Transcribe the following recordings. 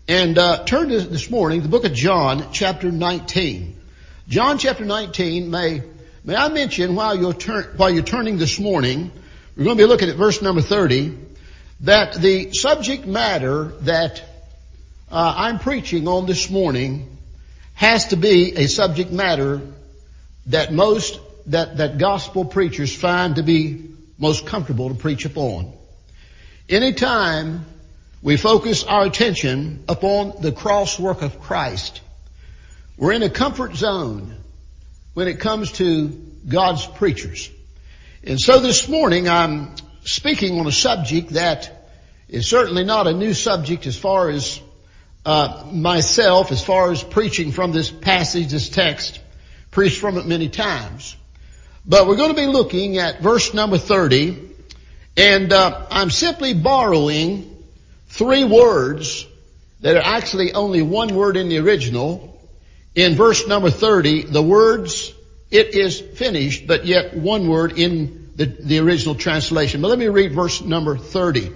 And turn to this morning, the book of John, chapter 19. John chapter 19, may I mention while you're turning this morning, we're going to be looking at verse number 30, that the subject matter that I'm preaching on this morning has to be a subject matter that that gospel preachers find to be most comfortable to preach upon. Anytime we focus our attention upon the cross work of Christ, we're in a comfort zone when it comes to God's preachers. And so this morning I'm speaking on a subject that is certainly not a new subject as far as myself, as far as preaching from this passage, this text, preached from it many times. But we're going to be looking at verse number 30, and I'm simply borrowing three words that are actually only one word in the original. In verse number 30, the words, "it is finished," but yet one word in the original translation. But let me read verse number 30.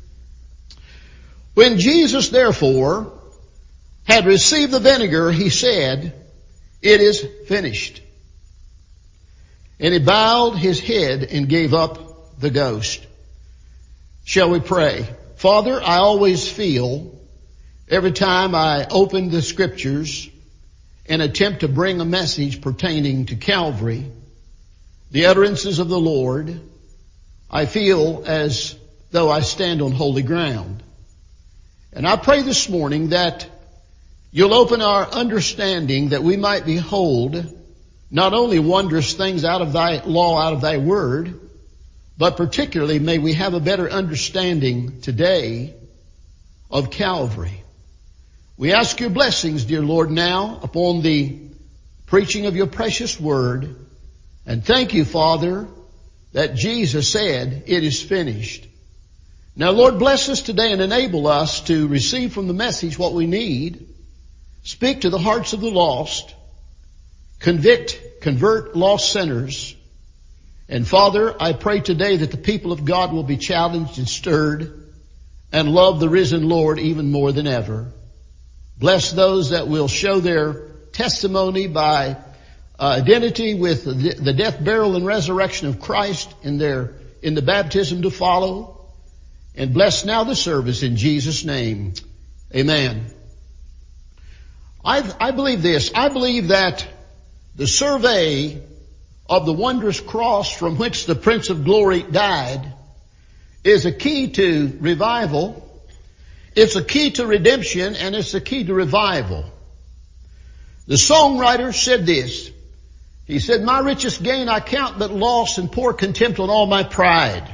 "When Jesus therefore had received the vinegar, he said, 'It is finished.' And he bowed his head and gave up the ghost." Shall we pray? Father, I always feel every time I open the scriptures and attempt to bring a message pertaining to Calvary, the utterances of the Lord, I feel as though I stand on holy ground. And I pray this morning that you'll open our understanding that we might behold not only wondrous things out of thy law, out of thy word, but particularly may we have a better understanding today of Calvary. We ask your blessings, dear Lord, now upon the preaching of your precious word. And thank you, Father, that Jesus said, "It is finished." Now, Lord, bless us today and enable us to receive from the message what we need. Speak to the hearts of the lost. Convert lost sinners. And Father, I pray today that the people of God will be challenged and stirred and love the risen Lord even more than ever. Bless those that will show their testimony by identity with the death, burial, and resurrection of Christ in the baptism to follow. And bless now the service in Jesus' name. Amen. I believe this. I believe that the survey of the wondrous cross from which the Prince of Glory died is a key to revival. It's a key to redemption, and it's a key to revival. The songwriter said this. He said, "My richest gain I count but loss, and pour contempt on all my pride."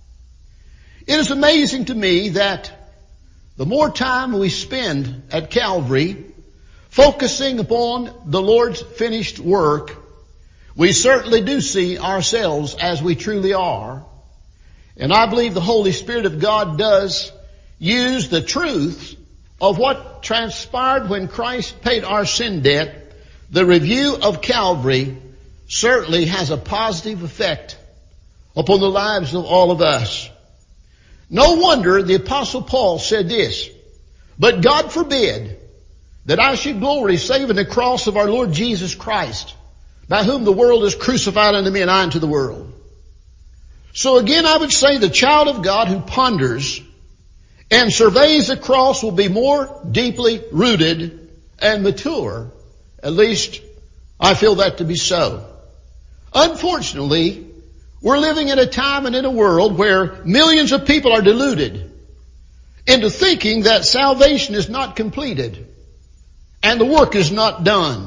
It is amazing to me that the more time we spend at Calvary focusing upon the Lord's finished work, we certainly do see ourselves as we truly are. And I believe the Holy Spirit of God does use the truth of what transpired when Christ paid our sin debt. The review of Calvary certainly has a positive effect upon the lives of all of us. No wonder the Apostle Paul said this, "But God forbid that I should glory save in the cross of our Lord Jesus Christ, by whom the world is crucified unto me and I unto the world." So again, I would say the child of God who ponders and surveys the cross will be more deeply rooted and mature. At least I feel that to be so. Unfortunately, we're living in a time and in a world where millions of people are deluded into thinking that salvation is not completed and the work is not done.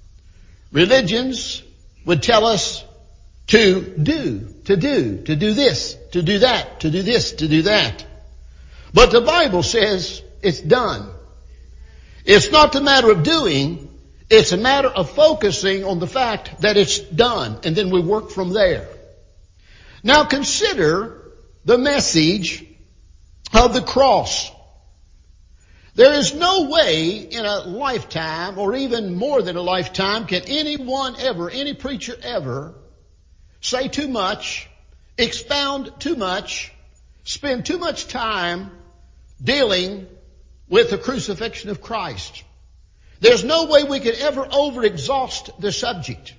Religions would tell us to do this, to do that, to do this, to do that. But the Bible says it's done. It's not a matter of doing, it's a matter of focusing on the fact that it's done, and then we work from there. Now consider the message of the cross. There is no way in a lifetime, or even more than a lifetime, can anyone ever, any preacher ever, say too much, expound too much, spend too much time dealing with the crucifixion of Christ. There's no way we could ever overexhaust the subject.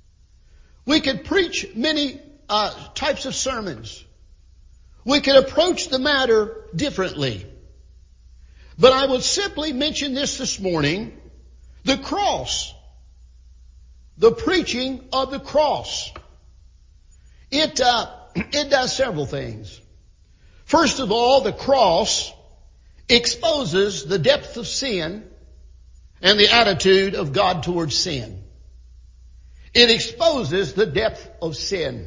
We could preach many types of sermons. We could approach the matter differently. But I would simply mention this morning, the cross, the preaching of the cross. It does several things. First of all, the cross exposes the depth of sin and the attitude of God towards sin. It exposes the depth of sin.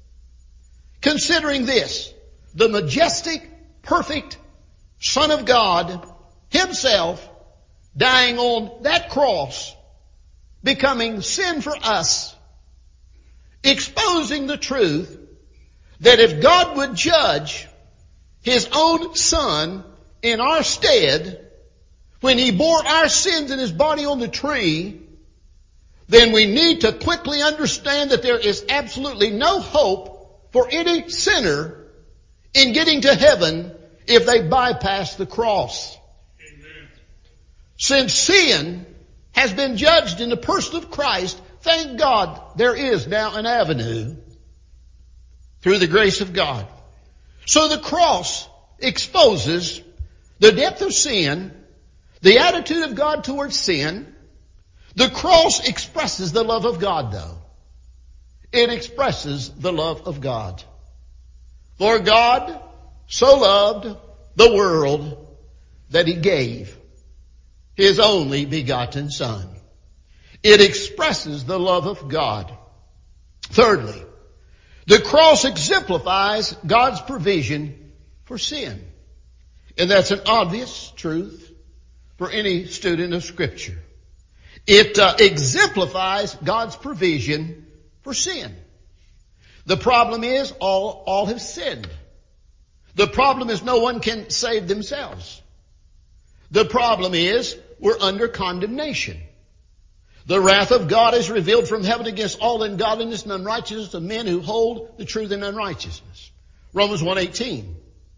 Considering this, the majestic, perfect Son of God Himself dying on that cross, becoming sin for us, exposing the truth that if God would judge His own Son in our stead, when He bore our sins in His body on the tree, then we need to quickly understand that there is absolutely no hope for any sinner in getting to heaven if they bypass the cross. Amen. Since sin has been judged in the person of Christ, thank God there is now an avenue through the grace of God. So the cross exposes the depth of sin, the attitude of God towards sin. The cross expresses the love of God, though. It expresses the love of God. For God so loved the world that He gave His only begotten Son. It expresses the love of God. Thirdly, the cross exemplifies God's provision for sin. And that's an obvious truth for any student of Scripture. It exemplifies God's provision for sin. The problem is all have sinned. The problem is no one can save themselves. The problem is we're under condemnation. The wrath of God is revealed from heaven against all ungodliness and unrighteousness of men who hold the truth in unrighteousness. Romans 1:18.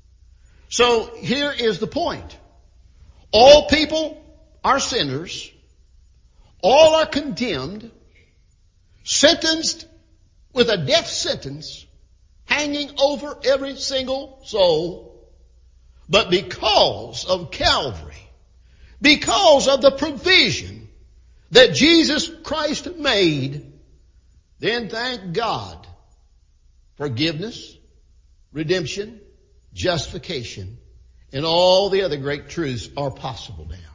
So here is the point. All people are sinners. All are condemned, sentenced with a death sentence hanging over every single soul. But because of Calvary, because of the provision that Jesus Christ made, then thank God, forgiveness, redemption, justification, and all the other great truths are possible now.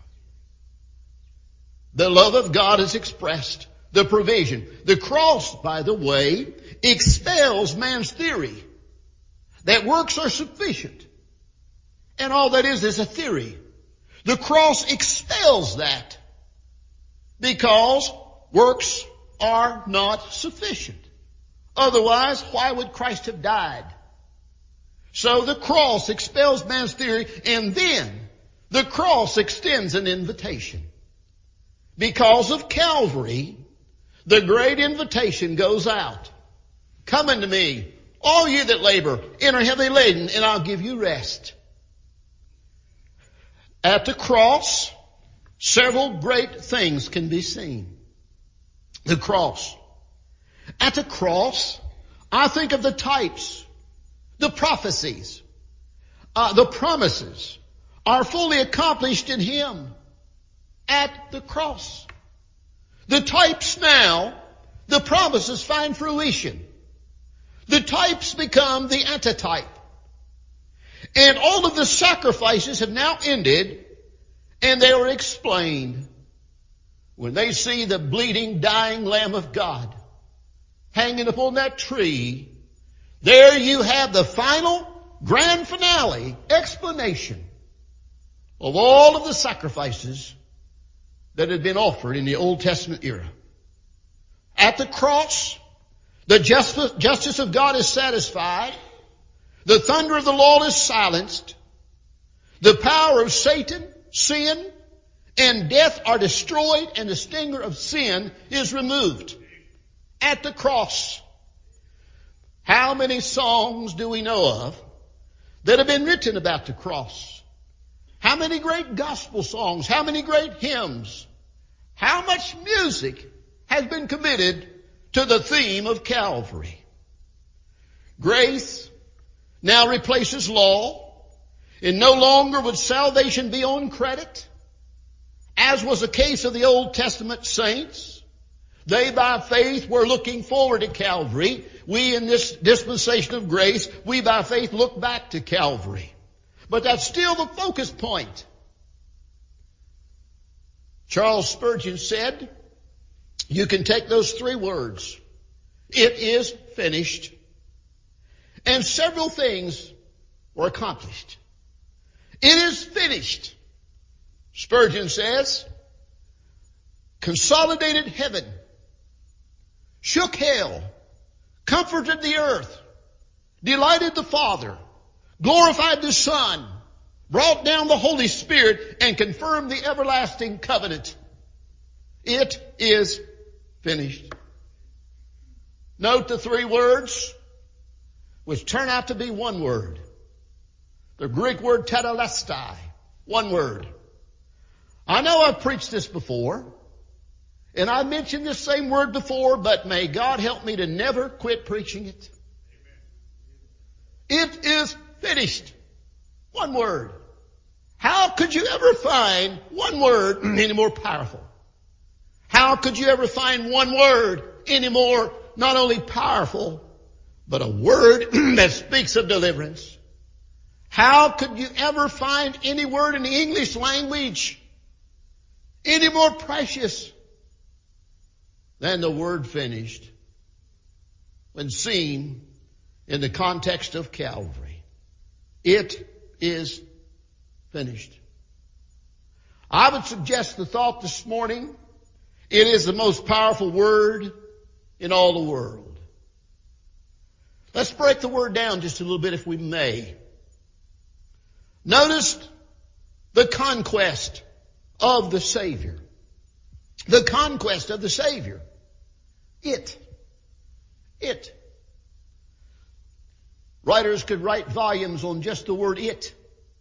The love of God is expressed, the provision. The cross, by the way, expels man's theory that works are sufficient. And all that is a theory. The cross expels that because works are not sufficient. Otherwise, why would Christ have died? So the cross expels man's theory, and then the cross extends an invitation. Because of Calvary, the great invitation goes out. Come unto me, all you that labor and are heavy laden, and I'll give you rest. At the cross, several great things can be seen. The cross. At the cross, I think of the types, the prophecies, the promises are fully accomplished in Him. At the cross. The types now, the promises find fruition. The types become the antitype. And all of the sacrifices have now ended, and they are explained when they see the bleeding, dying Lamb of God hanging upon that tree. There you have the final, grand finale, explanation of all of the sacrifices that had been offered in the Old Testament era. At the cross, the justice of God is satisfied. The thunder of the Lord is silenced. The power of Satan, sin, and death are destroyed, and the stinger of sin is removed. At the cross. How many songs do we know of that have been written about the cross? How many great gospel songs, how many great hymns, how much music has been committed to the theme of Calvary. Grace now replaces law, and no longer would salvation be on credit, as was the case of the Old Testament saints. They by faith were looking forward to Calvary. We in this dispensation of grace, we by faith look back to Calvary. But that's still the focus point. Charles Spurgeon said, you can take those 3 words, it is finished, and several things were accomplished. It is finished. Spurgeon says, consolidated heaven, shook hell, comforted the earth, delighted the Father, glorified the Son, brought down the Holy Spirit, and confirmed the everlasting covenant. It is finished. Note the 3 words, which turn out to be one word. The Greek word tetelestai, one word. I know I've preached this before, and I mentioned this same word before, but may God help me to never quit preaching it. It is finished. One word. How could you ever find one word any more powerful? How could you ever find one word any more not only powerful, but a word that speaks of deliverance? How could you ever find any word in the English language any more precious than the word finished when seen in the context of Calvary? It is finished. I would suggest the thought this morning, it is the most powerful word in all the world. Let's break the word down just a little bit if we may. Notice the conquest of the Savior. The conquest of the Savior. It. Writers could write volumes on just the word it.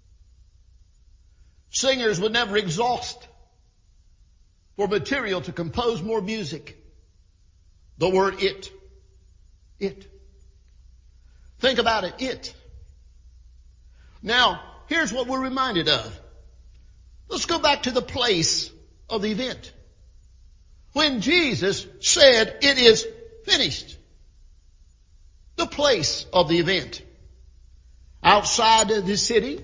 Singers would never exhaust for material to compose more music. The word it. Think about it. It. Now, here's what we're reminded of. Let's go back to the place of the event. When Jesus said, it is finished. The place of the event. Outside of the city,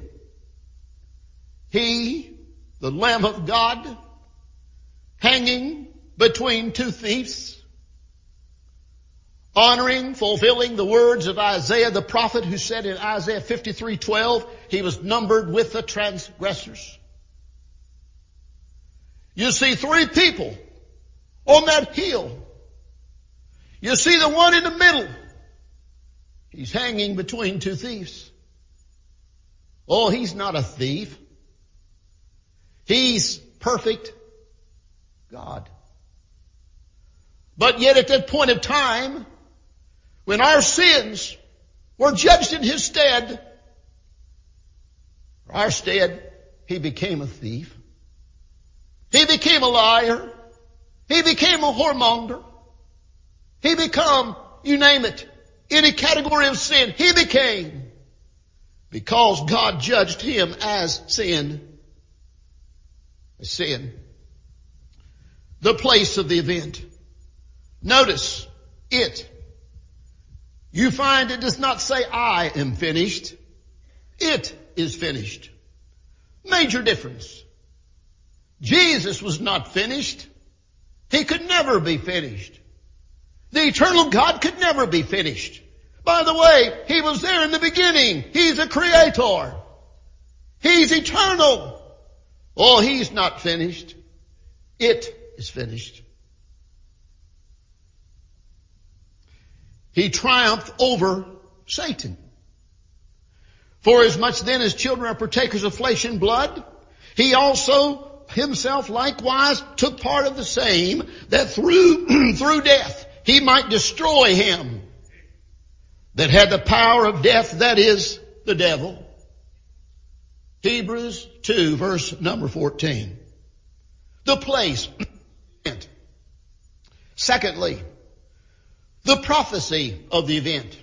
He, the Lamb of God, hanging between 2 thieves, honoring, fulfilling the words of Isaiah the prophet, who said in Isaiah 53:12, He was numbered with the transgressors. You see 3 people on that hill. You see the one in the middle. He's hanging between 2 thieves. Oh, He's not a thief. He's perfect God. But yet at that point of time, when our sins were judged in His stead, for our stead, He became a thief. He became a liar. He became a whoremonger. He became, you name it, any category of sin. He became, because God judged Him as sin. The place of the event. Notice it. You find it does not say, I am finished. It is finished. Major difference. Jesus was not finished. He could never be finished. The eternal God could never be finished. By the way, He was there in the beginning. He's a creator. He's eternal. Oh, He's not finished. It is finished. He triumphed over Satan. For as much then as children are partakers of flesh and blood, He also Himself likewise took part of the same, that through death He might destroy him that had the power of death, that is, the devil. Hebrews 2 verse number 14. The place. Secondly, the prophecy of the event.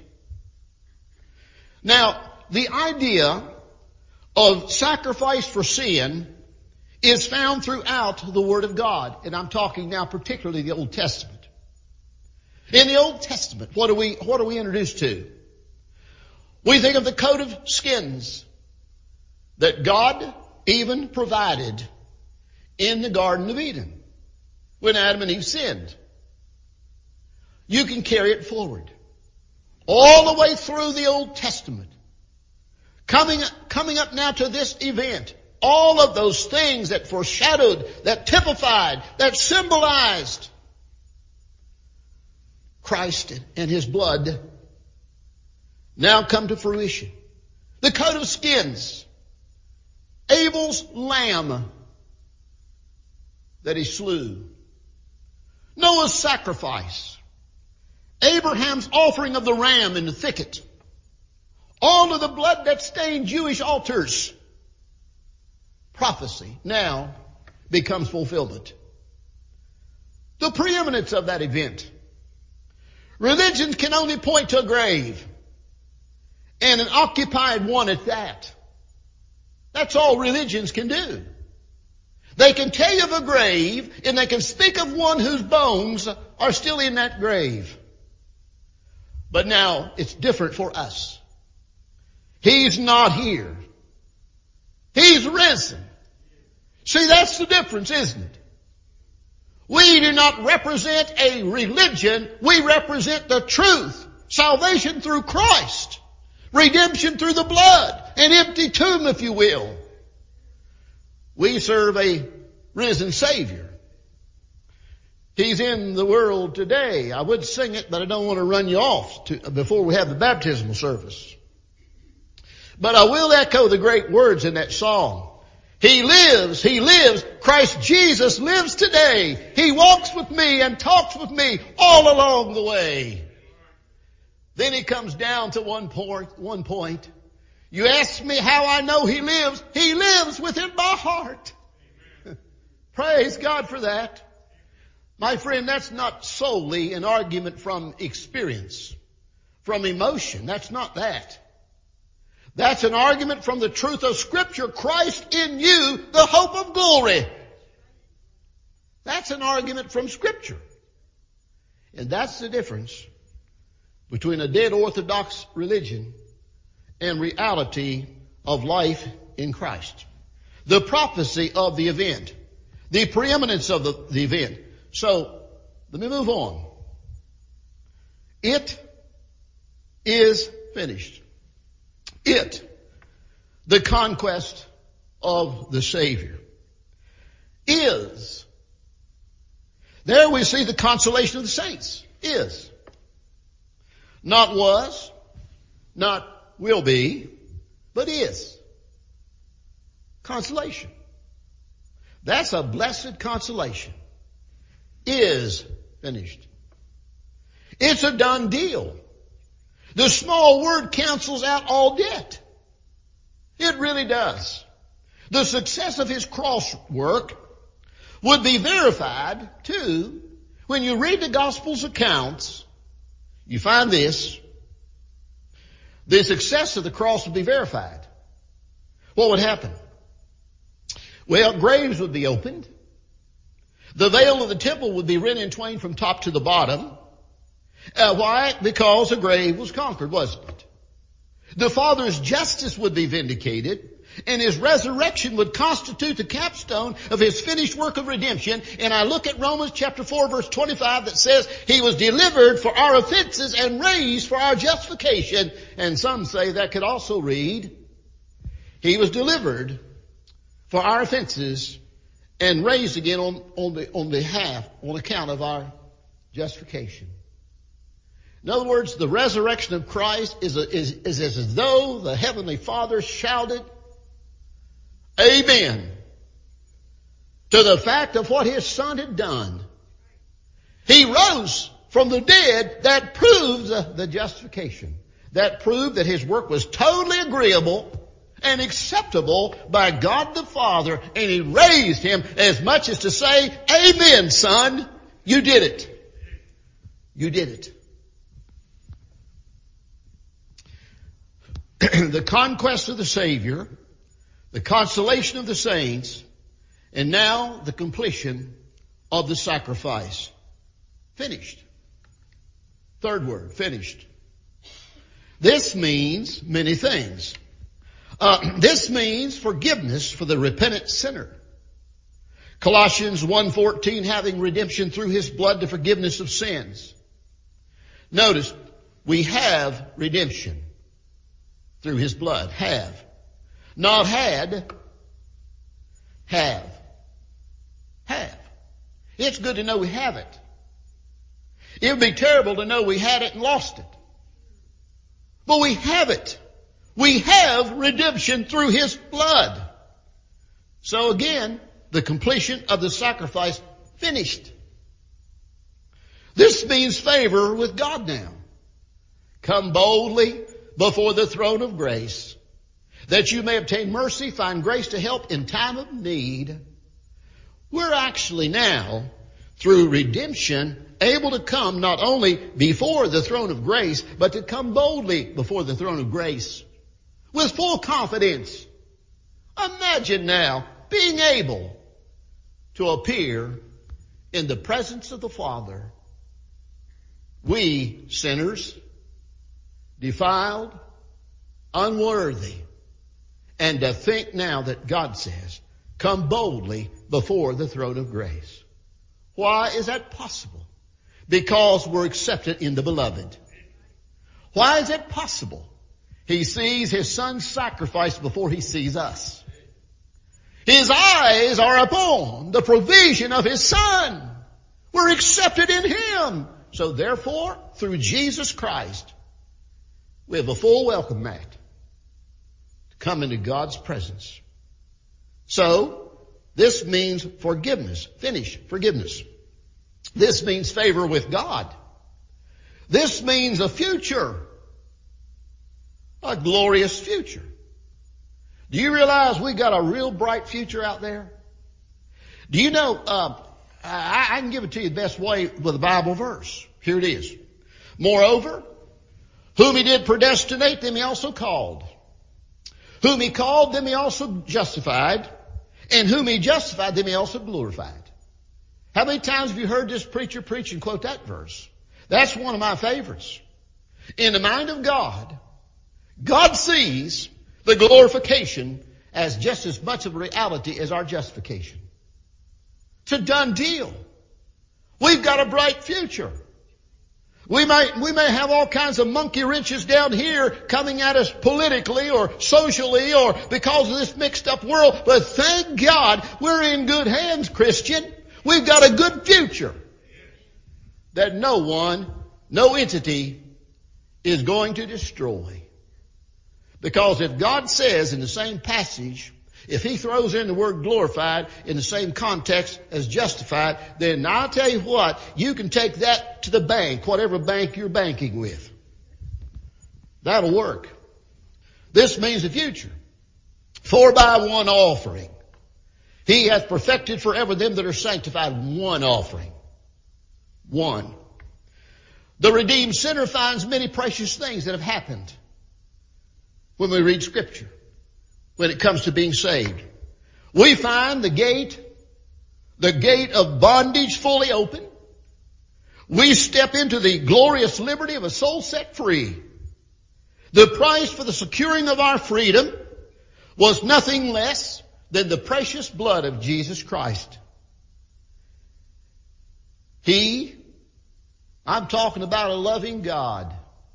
Now, the idea of sacrifice for sin is found throughout the Word of God. And I'm talking now particularly the Old Testament. In the Old Testament, what are we introduced to? We think of the coat of skins that God even provided in the Garden of Eden when Adam and Eve sinned. You can carry it forward all the way through the Old Testament. Coming up now to this event, all of those things that foreshadowed, that typified, that symbolized Christ and His blood now come to fruition. The coat of skins, Abel's lamb that he slew, Noah's sacrifice, Abraham's offering of the ram in the thicket, all of the blood that stained Jewish altars. Prophecy now becomes fulfillment. The preeminence of that event. Religions can only point to a grave, and an occupied one at that. That's all religions can do. They can tell you of a grave, and they can speak of one whose bones are still in that grave. But now it's different for us. He's not here. He's risen. See, that's the difference, isn't it? We do not represent a religion. We represent the truth. Salvation through Christ. Redemption through the blood. An empty tomb, if you will. We serve a risen Savior. He's in the world today. I would sing it, but I don't want to run you off before we have the baptismal service. But I will echo the great words in that song. He lives, He lives. Christ Jesus lives today. He walks with me and talks with me all along the way. Then He comes down to one point. You ask me how I know He lives. He lives within my heart. Praise God for that. My friend, that's not solely an argument from experience, from emotion. That's not that. That's an argument from the truth of Scripture. Christ in you, the hope of glory. That's an argument from Scripture. And that's the difference between a dead Orthodox religion and reality of life in Christ. The prophecy of the event. The preeminence of the event. So, let me move on. It is finished. It, the conquest of the Savior, is. There we see the consolation of the saints. Is. Not was, not will be, but is. Consolation. That's a blessed consolation. Is finished. It's a done deal. The small word cancels out all debt. It really does. The success of His cross work would be verified, too, when you read the Gospel's accounts. You find this. The success of the cross would be verified. What would happen? Well, graves would be opened. The veil of the temple would be rent in twain from top to the bottom. Why? Because the grave was conquered, wasn't it? The Father's justice would be vindicated, and His resurrection would constitute the capstone of His finished work of redemption. And I look at Romans chapter 4 verse 25 that says He was delivered for our offenses and raised for our justification. And some say that could also read, He was delivered for our offenses and raised again on account of our justification. In other words, the resurrection of Christ is as though the Heavenly Father shouted, Amen, to the fact of what His Son had done. He rose from the dead. That proves the justification. That proved that His work was totally agreeable and acceptable by God the Father, and He raised Him as much as to say, amen, son, you did it. You did it. The conquest of the Savior, the consolation of the saints, and now the completion of the sacrifice. Finished. Third word, finished. This means many things. This means forgiveness for the repentant sinner. Colossians 1:14, having redemption through His blood to forgiveness of sins. Notice, we have redemption through His blood. Have. Not had. Have. Have. It's good to know we have it. It would be terrible to know we had it and lost it. But we have it. We have redemption through His blood. So again, the completion of the sacrifice finished. This means favor with God now. Come boldly before the throne of grace, that you may obtain mercy, find grace to help in time of need. We're actually now, through redemption, able to come not only before the throne of grace, but to come boldly before the throne of grace with full confidence. Imagine now being able to appear in the presence of the Father. We sinners, defiled, unworthy, and to think now that God says, come boldly before the throne of grace. Why is that possible? Because we're accepted in the beloved. Why is that possible? He sees His Son's sacrifice before He sees us. His eyes are upon the provision of His Son. We're accepted in Him. So therefore, through Jesus Christ, we have a full welcome mat to come into God's presence. So, this means forgiveness. Finish. Forgiveness. This means favor with God. This means a future. A glorious future. Do you realize we got a real bright future out there? Do you know, I can give it to you the best way with a Bible verse. Here it is. Moreover, whom He did predestinate, them He also called. Whom He called, them He also justified. And whom He justified, them He also glorified. How many times have you heard this preacher preach and quote that verse? That's one of my favorites. In the mind of God, God sees the glorification as just as much of a reality as our justification. It's a done deal. We've got a bright future. We may have all kinds of monkey wrenches down here coming at us politically or socially or because of this mixed up world, but thank God we're in good hands, Christian. We've got a good future that no one, no entity is going to destroy. Because if God says in the same passage, if He throws in the word glorified in the same context as justified, then I'll tell you what, you can take that to the bank, whatever bank you're banking with. That'll work. This means the future. 4x1 offering. He hath perfected forever them that are sanctified. One offering. One. The redeemed sinner finds many precious things that have happened when we read Scripture. When it comes to being saved, we find the gate of bondage fully open. We step into the glorious liberty of a soul set free. The price for the securing of our freedom was nothing less than the precious blood of Jesus Christ. I'm talking about a loving God.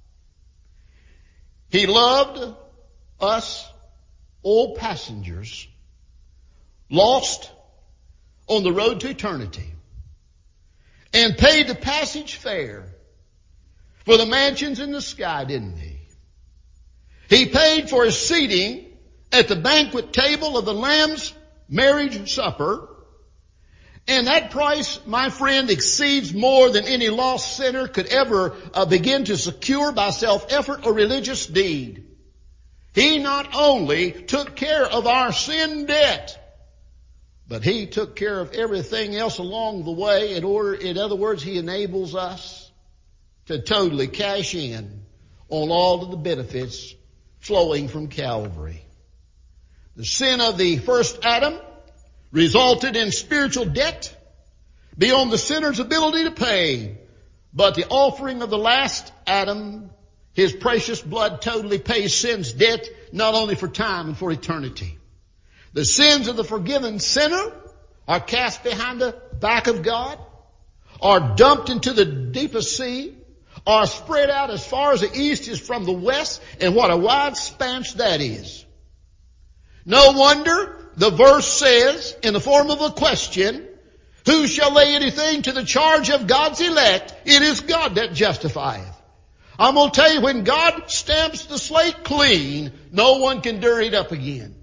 He loved us, old passengers, lost on the road to eternity, and paid the passage fare for the mansions in the sky, didn't He? He paid for His seating at the banquet table of the Lamb's marriage supper. And that price, my friend, exceeds more than any lost sinner could ever begin to secure by self-effort or religious deed. He not only took care of our sin debt, but He took care of everything else along the way. In other words, He enables us to totally cash in on all of the benefits flowing from Calvary. The sin of the first Adam resulted in spiritual debt beyond the sinner's ability to pay. But the offering of the last Adam, His precious blood totally pays sin's debt, not only for time and for eternity. The sins of the forgiven sinner are cast behind the back of God, are dumped into the deepest sea, are spread out as far as the east is from the west, and what a wide expanse that is. No wonder the verse says, in the form of a question, who shall lay anything to the charge of God's elect? It is God that justifieth. I'm going to tell you, when God stamps the slate clean, no one can dirty it up again.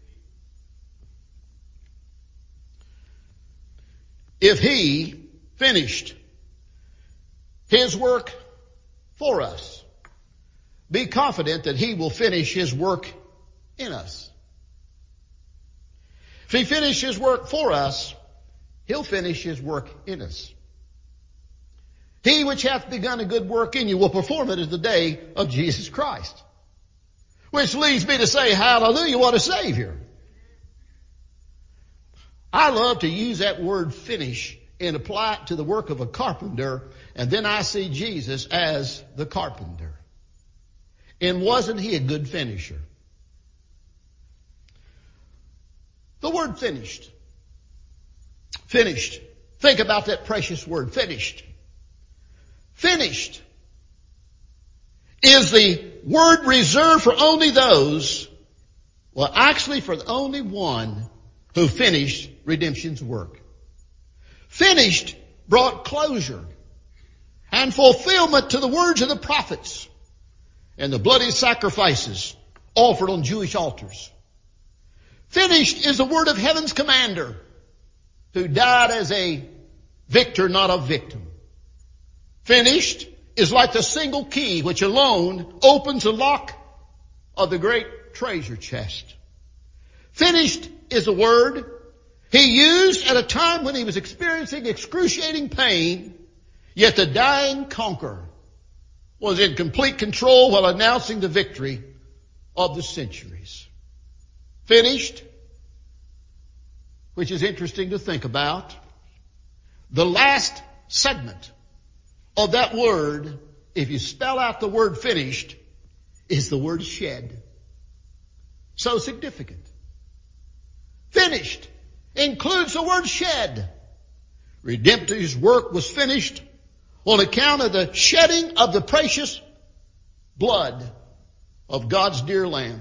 If He finished His work for us, be confident that He will finish His work in us. If He finished His work for us, He'll finish His work in us. He which hath begun a good work in you will perform it at the day of Jesus Christ. Which leads me to say, hallelujah, what a Savior. I love to use that word finish and apply it to the work of a carpenter, and then I see Jesus as the carpenter. And wasn't He a good finisher? The word finished. Finished. Think about that precious word, finished. Finished is the word reserved for only those, well, actually for the only one who finished redemption's work. Finished brought closure and fulfillment to the words of the prophets and the bloody sacrifices offered on Jewish altars. Finished is the word of heaven's commander who died as a victor, not a victim. Finished is like the single key which alone opens the lock of the great treasure chest. Finished is a word He used at a time when He was experiencing excruciating pain, yet the dying conqueror was in complete control while announcing the victory of the centuries. Finished, which is interesting to think about. The last segment of that word, if you spell out the word finished, is the word shed. So significant. Finished includes the word shed. Redemptive work was finished on account of the shedding of the precious blood of God's dear Lamb.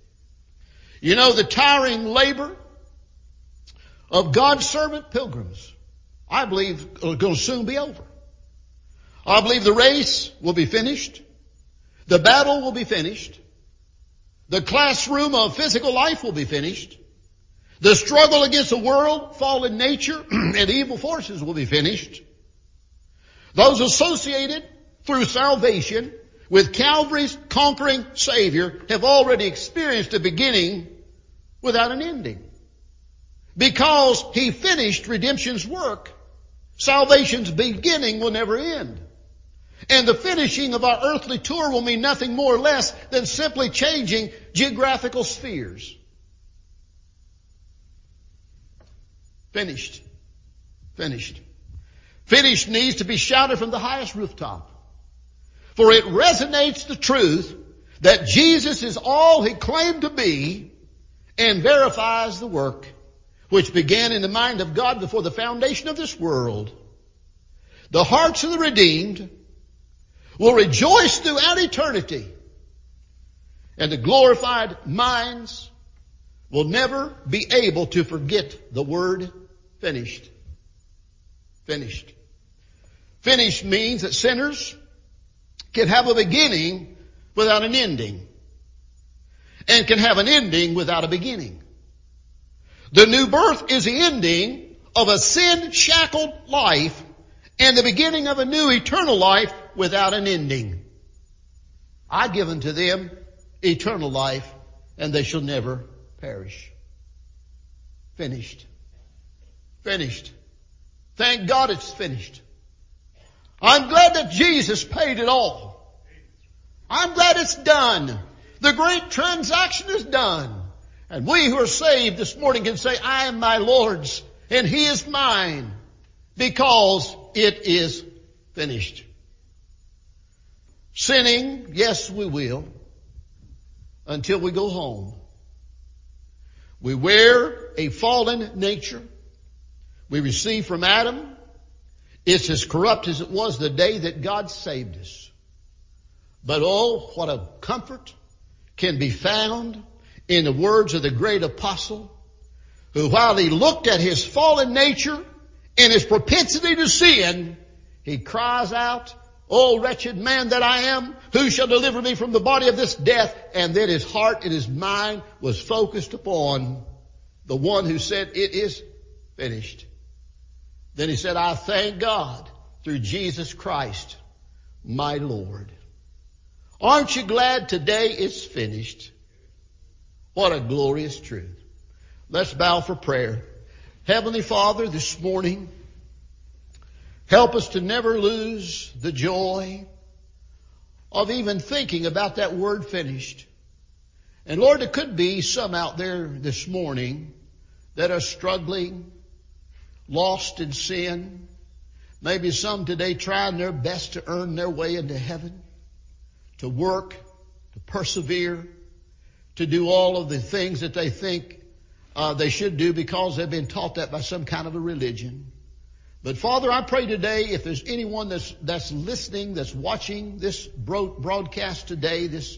You know, the tiring labor of God's servant pilgrims, I believe, is going to soon be over. I believe the race will be finished. The battle will be finished. The classroom of physical life will be finished. The struggle against the world, fallen nature, and evil forces will be finished. Those associated through salvation with Calvary's conquering Savior have already experienced a beginning without an ending. Because He finished redemption's work, salvation's beginning will never end. And the finishing of our earthly tour will mean nothing more or less than simply changing geographical spheres. Finished. Finished. Finished needs to be shouted from the highest rooftop. For it resonates the truth that Jesus is all He claimed to be and verifies the work which began in the mind of God before the foundation of this world. The hearts of the redeemed will rejoice throughout eternity, and the glorified minds will never be able to forget the word finished. Finished. Finished means that sinners can have a beginning without an ending, and can have an ending without a beginning. The new birth is the ending of a sin-shackled life and the beginning of a new eternal life without an ending. I give unto them eternal life, and they shall never perish. Finished. Finished. Thank God it's finished. I'm glad that Jesus paid it all. I'm glad it's done. The great transaction is done. And we who are saved this morning can say, I am my Lord's and He is mine, because it is finished. Sinning, yes, we will, until we go home. We wear a fallen nature we receive from Adam. It's as corrupt as it was the day that God saved us. But oh, what a comfort can be found in the words of the great apostle, who while he looked at his fallen nature and his propensity to sin, he cries out, "O wretched man that I am, who shall deliver me from the body of this death?" And then his heart and his mind was focused upon the one who said, "It is finished." Then he said, "I thank God through Jesus Christ, my Lord." Aren't you glad today it's finished? What a glorious truth. Let's bow for prayer. Heavenly Father, this morning, help us to never lose the joy of even thinking about that word finished. And Lord, there could be some out there this morning that are struggling, lost in sin. Maybe some today trying their best to earn their way into heaven, to work, to persevere, to do all of the things that they think they should do because they've been taught that by some kind of a religion. But Father, I pray today, if there's anyone that's listening, that's watching this broadcast today, this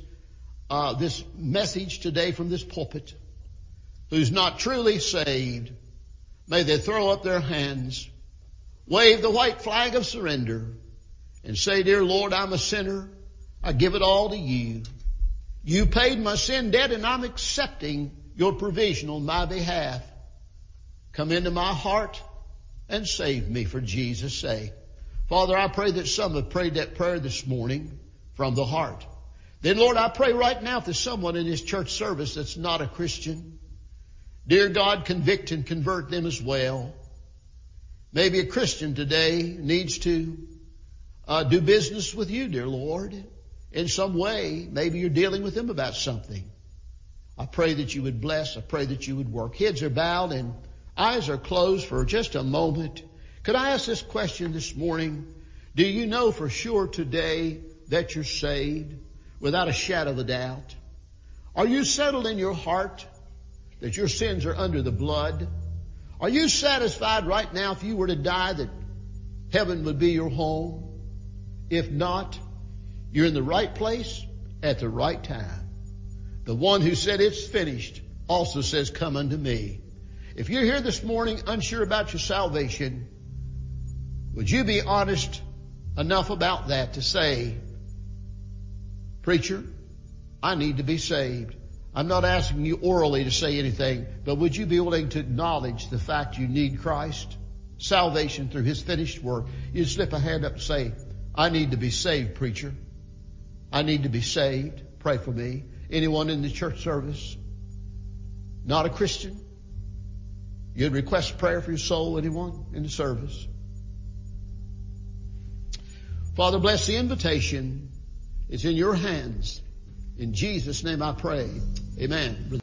message today from this pulpit, who's not truly saved, may they throw up their hands, wave the white flag of surrender, and say, "Dear Lord, I'm a sinner. I give it all to you. You paid my sin debt, and I'm accepting your provision on my behalf. Come into my heart and save me for Jesus' sake." Father, I pray that some have prayed that prayer this morning from the heart. Then, Lord, I pray right now if there's someone in this church service that's not a Christian, dear God, convict and convert them as well. Maybe a Christian today needs to do business with you, dear Lord, in some way. Maybe you're dealing with them about something. I pray that you would bless. I pray that you would work. Heads are bowed and eyes are closed for just a moment. Could I ask this question this morning? Do you know for sure today that you're saved without a shadow of a doubt? Are you settled in your heart that your sins are under the blood? Are you satisfied right now if you were to die that heaven would be your home? If not, you're in the right place at the right time. The one who said it's finished also says, "Come unto me." If you're here this morning unsure about your salvation, would you be honest enough about that to say, "Preacher, I need to be saved"? I'm not asking you orally to say anything, but would you be willing to acknowledge the fact you need Christ, salvation through His finished work? You'd slip a hand up and say, "I need to be saved, preacher. I need to be saved. Pray for me." Anyone in the church service not a Christian? You'd request prayer for your soul? Anyone in the service? Father, bless the invitation. It's in your hands. In Jesus' name I pray. Amen.